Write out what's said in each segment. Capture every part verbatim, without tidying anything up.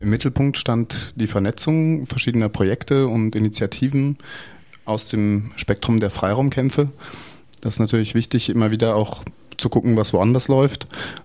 Im Mittelpunkt stand die Vernetzung verschiedener Projekte und Initiativen aus dem Spektrum der Freiraumkämpfe. Das ist natürlich wichtig, immer wieder auch zu gucken, was woanders läuft,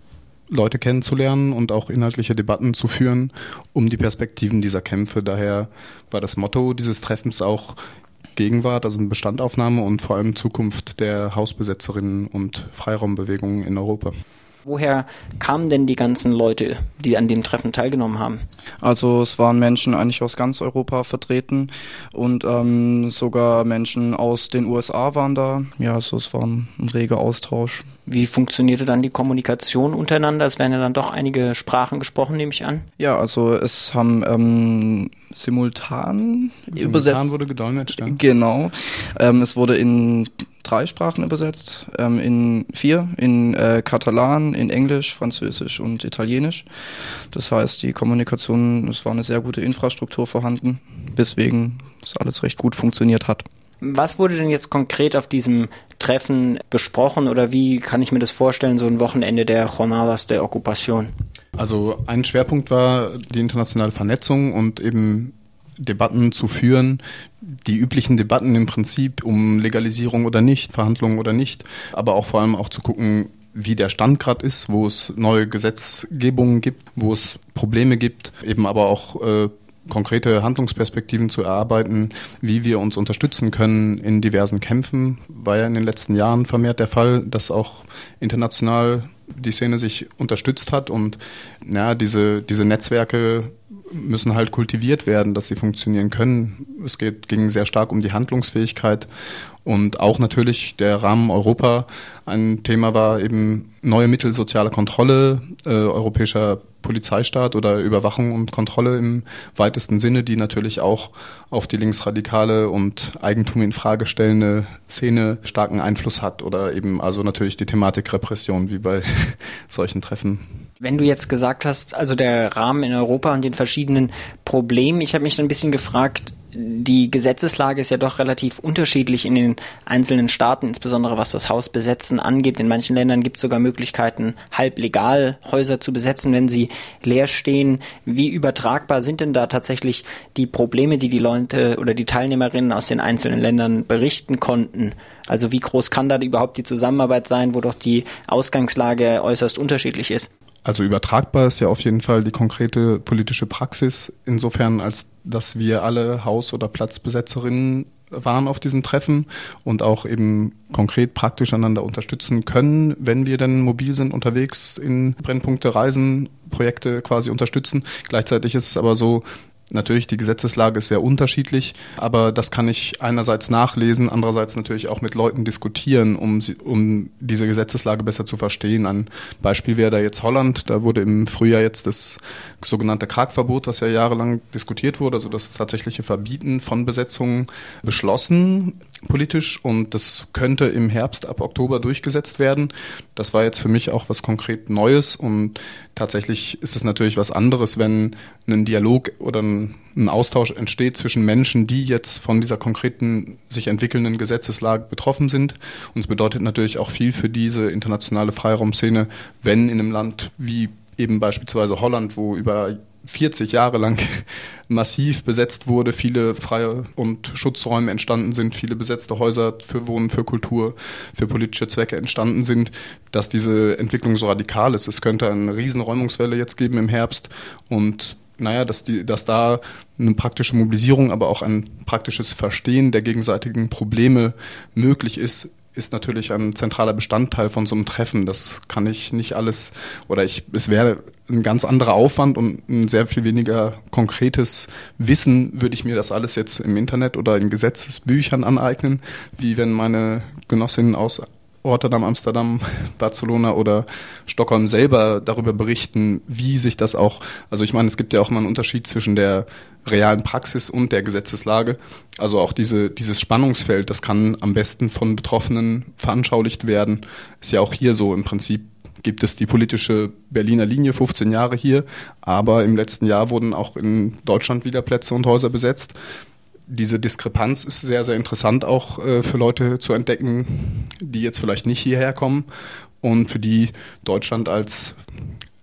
Leute kennenzulernen und auch inhaltliche Debatten zu führen, um die Perspektiven dieser Kämpfe. Daher war das Motto dieses Treffens auch Gegenwart, also eine Bestandaufnahme und vor allem Zukunft der Hausbesetzerinnen und Freiraumbewegungen in Europa. Woher kamen denn die ganzen Leute, die an dem Treffen teilgenommen haben? Also es waren Menschen eigentlich aus ganz Europa vertreten und ähm, sogar Menschen aus den U S A waren da. Ja, also es war ein, ein reger Austausch. Wie funktionierte dann die Kommunikation untereinander? Es werden ja dann doch einige Sprachen gesprochen, nehme ich an. Ja, also es haben ähm, simultan, simultan übersetzt. wurde gedolmetscht. Ja? Genau. Ähm, es wurde in drei Sprachen übersetzt, ähm, in vier, in äh, Katalan, in Englisch, Französisch und Italienisch. Das heißt, die Kommunikation, es war eine sehr gute Infrastruktur vorhanden, weswegen das alles recht gut funktioniert hat. Was wurde denn jetzt konkret auf diesem Treffen besprochen oder wie kann ich mir das vorstellen, so ein Wochenende der Jornadas de Ocupación? Also ein Schwerpunkt war die internationale Vernetzung und eben Debatten zu führen, die üblichen Debatten im Prinzip um Legalisierung oder nicht, Verhandlungen oder nicht, aber auch vor allem auch zu gucken, wie der Stand gerade ist, wo es neue Gesetzgebungen gibt, wo es Probleme gibt, eben aber auch äh, konkrete Handlungsperspektiven zu erarbeiten, wie wir uns unterstützen können in diversen Kämpfen. War ja in den letzten Jahren vermehrt der Fall, dass auch international die Szene sich unterstützt hat und ja, diese, diese Netzwerke müssen halt kultiviert werden, dass sie funktionieren können. Es geht, ging sehr stark um die Handlungsfähigkeit und auch natürlich der Rahmen Europa. Ein Thema war eben neue Mittel sozialer Kontrolle, äh, europäischer Polizeistaat oder Überwachung und Kontrolle im weitesten Sinne, die natürlich auch auf die linksradikale und Eigentum in Frage stellende Szene starken Einfluss hat oder eben also natürlich die Thematik Repression wie bei solchen Treffen. Wenn du jetzt gesagt hast, also der Rahmen in Europa und den verschiedenen Problemen, ich habe mich dann ein bisschen gefragt, die Gesetzeslage ist ja doch relativ unterschiedlich in den einzelnen Staaten, insbesondere was das Hausbesetzen angeht. In manchen Ländern gibt es sogar Möglichkeiten, halb legal Häuser zu besetzen, wenn sie leer stehen. Wie übertragbar sind denn da tatsächlich die Probleme, die die Leute oder die Teilnehmerinnen aus den einzelnen Ländern berichten konnten? Also wie groß kann da überhaupt die Zusammenarbeit sein, wo doch die Ausgangslage äußerst unterschiedlich ist? Also übertragbar ist ja auf jeden Fall die konkrete politische Praxis, insofern als dass wir alle Haus- oder Platzbesetzerinnen waren auf diesem Treffen und auch eben konkret praktisch einander unterstützen können, wenn wir dann mobil sind, unterwegs in Brennpunkte reisen, Projekte quasi unterstützen. Gleichzeitig ist es aber so, natürlich, die Gesetzeslage ist sehr unterschiedlich, aber das kann ich einerseits nachlesen, andererseits natürlich auch mit Leuten diskutieren, um, sie, um diese Gesetzeslage besser zu verstehen. Ein Beispiel wäre da jetzt Holland. Da wurde im Frühjahr jetzt das sogenannte Kraakverbot, was ja jahrelang diskutiert wurde, also das tatsächliche Verbieten von Besetzungen, beschlossen politisch und das könnte im Herbst ab Oktober durchgesetzt werden. Das war jetzt für mich auch was konkret Neues und tatsächlich ist es natürlich was anderes, wenn ein Dialog oder ein, ein Austausch entsteht zwischen Menschen, die jetzt von dieser konkreten sich entwickelnden Gesetzeslage betroffen sind. Und es bedeutet natürlich auch viel für diese internationale Freiraumszene, wenn in einem Land wie eben beispielsweise Holland, wo über vierzig Jahre lang massiv besetzt wurde, viele freie und Schutzräume entstanden sind, viele besetzte Häuser für Wohnen, für Kultur, für politische Zwecke entstanden sind, dass diese Entwicklung so radikal ist. Es könnte eine riesen Räumungswelle jetzt geben im Herbst und naja, dass, die, dass da eine praktische Mobilisierung, aber auch ein praktisches Verstehen der gegenseitigen Probleme möglich ist, ist natürlich ein zentraler Bestandteil von so einem Treffen. Das kann ich nicht alles, oder ich, es wäre ein ganz anderer Aufwand und ein sehr viel weniger konkretes Wissen, würde ich mir das alles jetzt im Internet oder in Gesetzesbüchern aneignen, wie wenn meine Genossinnen aus Rotterdam, Amsterdam, Barcelona oder Stockholm selber darüber berichten, wie sich das auch, also ich meine, es gibt ja auch mal einen Unterschied zwischen der realen Praxis und der Gesetzeslage. Also auch diese, dieses Spannungsfeld, das kann am besten von Betroffenen veranschaulicht werden. Ist ja auch hier so, im Prinzip gibt es die politische Berliner Linie, fünfzehn Jahre hier, aber im letzten Jahr wurden auch in Deutschland wieder Plätze und Häuser besetzt. Diese Diskrepanz ist sehr, sehr interessant auch äh, für Leute zu entdecken, die jetzt vielleicht nicht hierher kommen und für die Deutschland als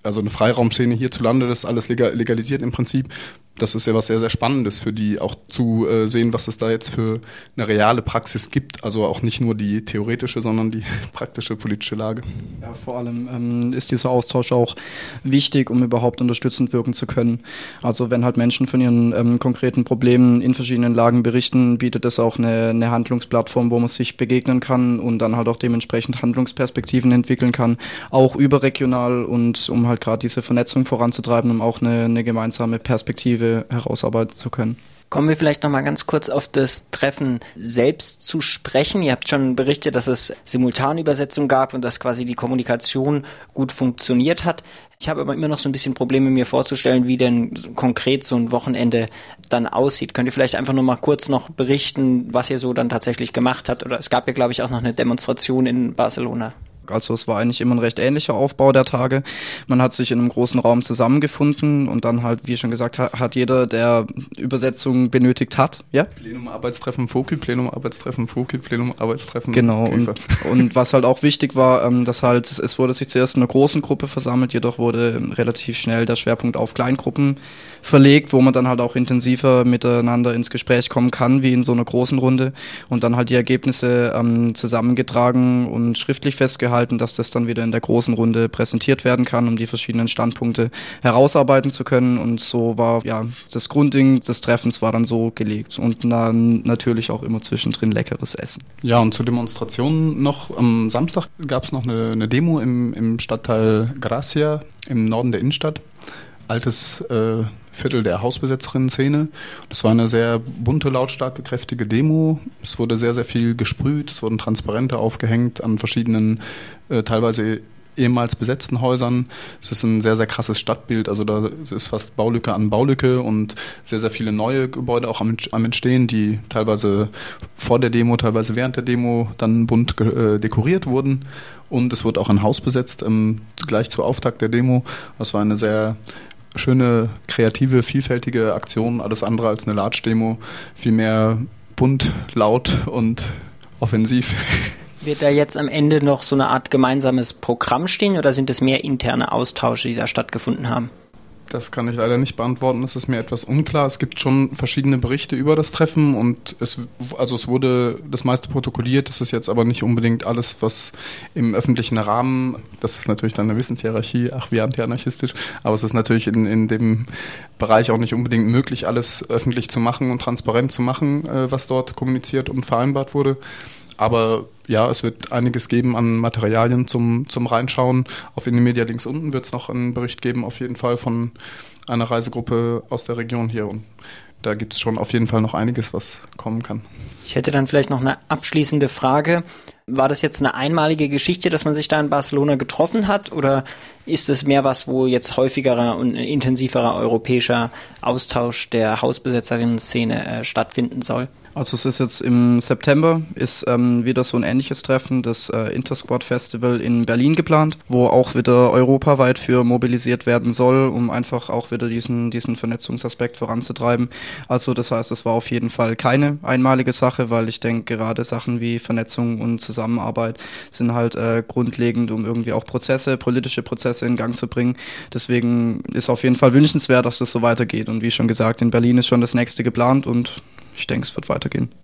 also eine Freiraumszene hierzulande, das ist alles legalisiert im Prinzip. Das ist ja was sehr, sehr Spannendes für die, auch zu äh, sehen, was es da jetzt für eine reale Praxis gibt. Also auch nicht nur die theoretische, sondern die praktische politische Lage. Ja, vor allem ähm, ist dieser Austausch auch wichtig, um überhaupt unterstützend wirken zu können. Also wenn halt Menschen von ihren ähm, konkreten Problemen in verschiedenen Lagen berichten, bietet es auch eine, eine Handlungsplattform, wo man sich begegnen kann und dann halt auch dementsprechend Handlungsperspektiven entwickeln kann, auch überregional, und um halt gerade diese Vernetzung voranzutreiben, um auch eine, eine gemeinsame Perspektive herausarbeiten zu können. Kommen wir vielleicht noch mal ganz kurz auf das Treffen selbst zu sprechen. Ihr habt schon berichtet, dass es Simultanübersetzung gab und dass quasi die Kommunikation gut funktioniert hat. Ich habe aber immer noch so ein bisschen Probleme, mir vorzustellen, wie denn konkret so ein Wochenende dann aussieht. Könnt ihr vielleicht einfach nur mal kurz noch berichten, was ihr so dann tatsächlich gemacht habt? Oder es gab ja, glaube ich, auch noch eine Demonstration in Barcelona. Also es war eigentlich immer ein recht ähnlicher Aufbau der Tage. Man hat sich in einem großen Raum zusammengefunden und dann halt, wie schon gesagt, hat jeder, der Übersetzung benötigt hat, ja? Plenum Arbeitstreffen Foki, Plenum Arbeitstreffen Foki, Plenum Arbeitstreffen Genau, und, und was halt auch wichtig war, dass halt, es wurde sich zuerst in einer großen Gruppe versammelt, jedoch wurde relativ schnell der Schwerpunkt auf Kleingruppen verlegt, wo man dann halt auch intensiver miteinander ins Gespräch kommen kann, wie in so einer großen Runde, und dann halt die Ergebnisse ähm, zusammengetragen und schriftlich festgehalten, dass das dann wieder in der großen Runde präsentiert werden kann, um die verschiedenen Standpunkte herausarbeiten zu können, und so war ja das Grundding des Treffens war dann so gelegt und dann natürlich auch immer zwischendrin leckeres Essen. Ja, und zur Demonstration noch, am Samstag gab es noch eine, eine Demo im, im Stadtteil Gracia im Norden der Innenstadt. Altes äh, Viertel der Hausbesetzerinnen-Szene. Das war eine sehr bunte, lautstarke, kräftige Demo. Es wurde sehr, sehr viel gesprüht. Es wurden Transparente aufgehängt an verschiedenen, äh, teilweise ehemals besetzten Häusern. Es ist ein sehr, sehr krasses Stadtbild. Also da ist fast Baulücke an Baulücke und sehr, sehr viele neue Gebäude auch am, am Entstehen, die teilweise vor der Demo, teilweise während der Demo dann bunt äh, dekoriert wurden. Und es wurde auch ein Haus besetzt, ähm, gleich zu Auftakt der Demo. Das war eine sehr schöne, kreative, vielfältige Aktion, alles andere als eine Latsch-Demo, viel mehr bunt, laut und offensiv. Wird da jetzt am Ende noch so eine Art gemeinsames Programm stehen oder sind es mehr interne Austausche, die da stattgefunden haben? Das kann ich leider nicht beantworten, das ist mir etwas unklar. Es gibt schon verschiedene Berichte über das Treffen und es, also es wurde das meiste protokolliert. Das ist jetzt aber nicht unbedingt alles, was im öffentlichen Rahmen, das ist natürlich dann eine Wissenshierarchie, ach wie antianarchistisch, aber es ist natürlich in, in dem Bereich auch nicht unbedingt möglich, alles öffentlich zu machen und transparent zu machen, was dort kommuniziert und vereinbart wurde. Aber ja, es wird einiges geben an Materialien zum, zum Reinschauen. Auf Indymedia links unten wird es noch einen Bericht geben, auf jeden Fall von einer Reisegruppe aus der Region hier. Und da gibt es schon auf jeden Fall noch einiges, was kommen kann. Ich hätte dann vielleicht noch eine abschließende Frage. War das jetzt eine einmalige Geschichte, dass man sich da in Barcelona getroffen hat? Oder ist es mehr was, wo jetzt häufigerer und intensiverer europäischer Austausch der Hausbesetzerinnen-Szene äh, stattfinden soll? Also es ist jetzt im September, ist ähm, wieder so ein ähnliches Treffen, das äh, Intersquad Festival in Berlin geplant, wo auch wieder europaweit für mobilisiert werden soll, um einfach auch wieder diesen, diesen Vernetzungsaspekt voranzutreiben. Also das heißt, es war auf jeden Fall keine einmalige Sache, weil ich denke, gerade Sachen wie Vernetzung und Zusammenarbeit sind halt äh, grundlegend, um irgendwie auch Prozesse, politische Prozesse in Gang zu bringen. Deswegen ist auf jeden Fall wünschenswert, dass das so weitergeht. Und wie schon gesagt, in Berlin ist schon das nächste geplant und ich denke, es wird weitergehen.